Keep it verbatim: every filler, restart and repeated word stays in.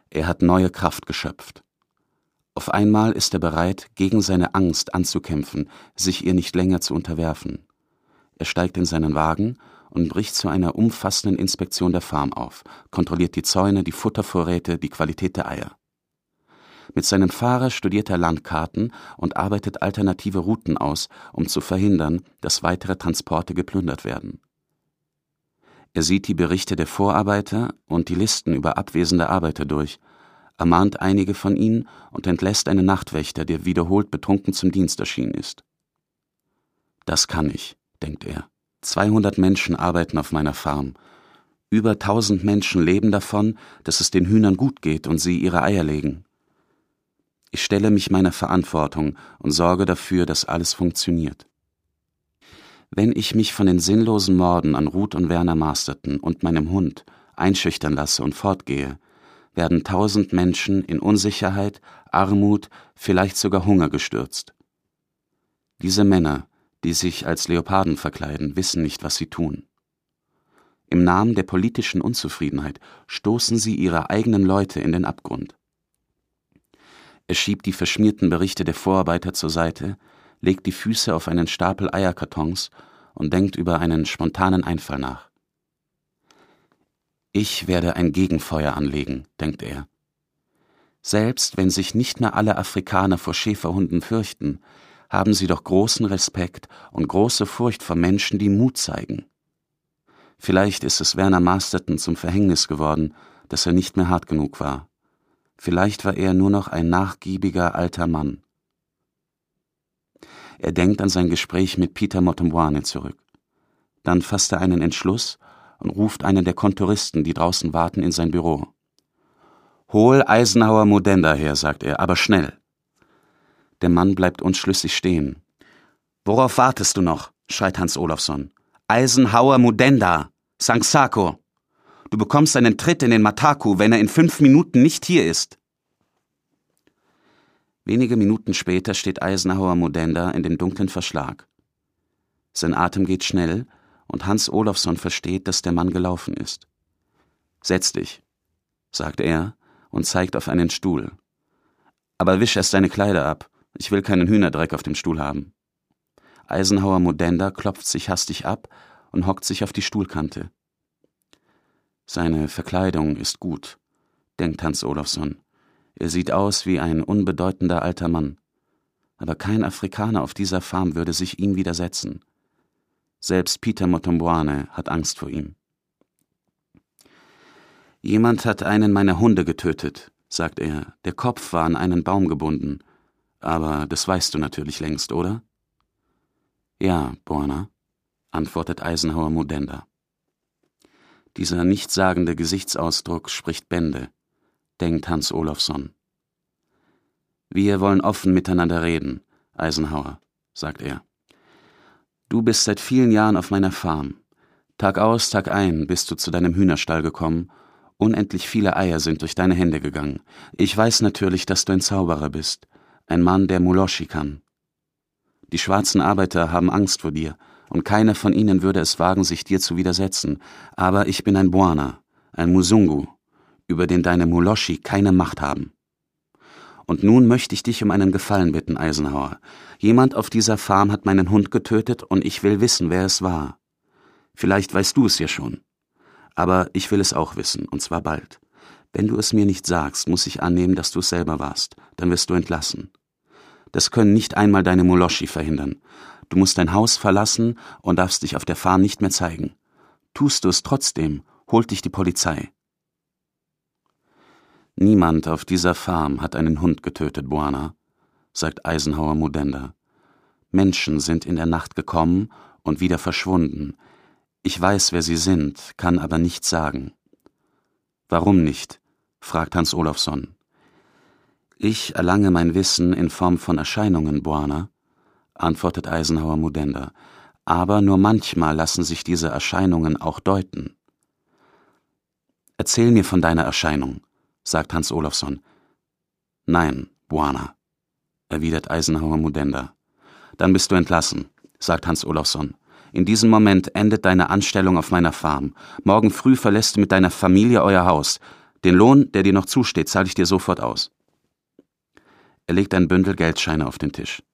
Er hat neue Kraft geschöpft. Auf einmal ist er bereit, gegen seine Angst anzukämpfen, sich ihr nicht länger zu unterwerfen. Er steigt in seinen Wagen und bricht zu einer umfassenden Inspektion der Farm auf, kontrolliert die Zäune, die Futtervorräte, die Qualität der Eier. Mit seinem Fahrer studiert er Landkarten und arbeitet alternative Routen aus, um zu verhindern, dass weitere Transporte geplündert werden. Er sieht die Berichte der Vorarbeiter und die Listen über abwesende Arbeiter durch, ermahnt einige von ihnen und entlässt einen Nachtwächter, der wiederholt betrunken zum Dienst erschienen ist. Das kann ich, denkt er. zweihundert Menschen arbeiten auf meiner Farm. Über tausend Menschen leben davon, dass es den Hühnern gut geht und sie ihre Eier legen. Ich stelle mich meiner Verantwortung und sorge dafür, dass alles funktioniert. Wenn ich mich von den sinnlosen Morden an Ruth und Werner Masterton und meinem Hund einschüchtern lasse und fortgehe, werden tausend Menschen in Unsicherheit, Armut, vielleicht sogar Hunger gestürzt. Diese Männer, die sich als Leoparden verkleiden, wissen nicht, was sie tun. Im Namen der politischen Unzufriedenheit stoßen sie ihre eigenen Leute in den Abgrund. Er schiebt die verschmierten Berichte der Vorarbeiter zur Seite, legt die Füße auf einen Stapel Eierkartons und denkt über einen spontanen Einfall nach. Ich werde ein Gegenfeuer anlegen, denkt er. Selbst wenn sich nicht mehr alle Afrikaner vor Schäferhunden fürchten, haben sie doch großen Respekt und große Furcht vor Menschen, die Mut zeigen. Vielleicht ist es Werner Masterton zum Verhängnis geworden, dass er nicht mehr hart genug war. Vielleicht war er nur noch ein nachgiebiger alter Mann. Er denkt an sein Gespräch mit Peter Motombwane zurück. Dann fasst er einen Entschluss und ruft einen der Kontoristen, die draußen warten, in sein Büro. »Hol Eisenhower Mudenda her«, sagt er, »aber schnell.« Der Mann bleibt unschlüssig stehen. »Worauf wartest du noch?«, schreit Hans Olafsson. »Eisenhower Mudenda, Sangsako. Du bekommst einen Tritt in den Mataku, wenn er in fünf Minuten nicht hier ist.« Wenige Minuten später steht Eisenhower Mudenda in dem dunklen Verschlag. Sein Atem geht schnell und Hans Olafsson versteht, dass der Mann gelaufen ist. »Setz dich«, sagt er und zeigt auf einen Stuhl. »Aber wisch erst deine Kleider ab. Ich will keinen Hühnerdreck auf dem Stuhl haben.« Eisenhower Mudenda klopft sich hastig ab und hockt sich auf die Stuhlkante. Seine Verkleidung ist gut, denkt Hans Olafsson. Er sieht aus wie ein unbedeutender alter Mann. Aber kein Afrikaner auf dieser Farm würde sich ihm widersetzen. Selbst Peter Motombwane hat Angst vor ihm. »Jemand hat einen meiner Hunde getötet«, sagt er. »Der Kopf war an einen Baum gebunden. Aber das weißt du natürlich längst, oder?« »Ja, Bwana«, antwortet Eisenhower Mudenda. Dieser nichtssagende Gesichtsausdruck spricht Bände, denkt Hans Olafsson. »Wir wollen offen miteinander reden, Eisenhower«, sagt er. »Du bist seit vielen Jahren auf meiner Farm. Tag aus, Tag ein bist du zu deinem Hühnerstall gekommen. Unendlich viele Eier sind durch deine Hände gegangen. Ich weiß natürlich, dass du ein Zauberer bist, ein Mann, der Muloshi kann. Die schwarzen Arbeiter haben Angst vor dir, und keiner von ihnen würde es wagen, sich dir zu widersetzen. Aber ich bin ein Bwana, ein Musungu, über den deine Muloshi keine Macht haben. Und nun möchte ich dich um einen Gefallen bitten, Eisenhower. Jemand auf dieser Farm hat meinen Hund getötet und ich will wissen, wer es war. Vielleicht weißt du es ja schon. Aber ich will es auch wissen, und zwar bald. Wenn du es mir nicht sagst, muss ich annehmen, dass du es selber warst. Dann wirst du entlassen. Das können nicht einmal deine Muloshi verhindern. Du musst dein Haus verlassen und darfst dich auf der Farm nicht mehr zeigen. Tust du es trotzdem, holt dich die Polizei.« »Niemand auf dieser Farm hat einen Hund getötet, Bwana«, sagt Eisenhower Mudenda. »Menschen sind in der Nacht gekommen und wieder verschwunden. Ich weiß, wer sie sind, kann aber nichts sagen.« »Warum nicht?«, fragt Hans Olafsson. »Ich erlange mein Wissen in Form von Erscheinungen, Bwana«, antwortet Eisenhower Mudenda. »Aber nur manchmal lassen sich diese Erscheinungen auch deuten.« »Erzähl mir von deiner Erscheinung«, sagt Hans Olafsson. »Nein, Bwana«, erwidert Eisenhower Mudenda. »Dann bist du entlassen«, sagt Hans Olafsson. »In diesem Moment endet deine Anstellung auf meiner Farm. Morgen früh verlässt du mit deiner Familie euer Haus. Den Lohn, der dir noch zusteht, zahle ich dir sofort aus.« Er legt ein Bündel Geldscheine auf den Tisch.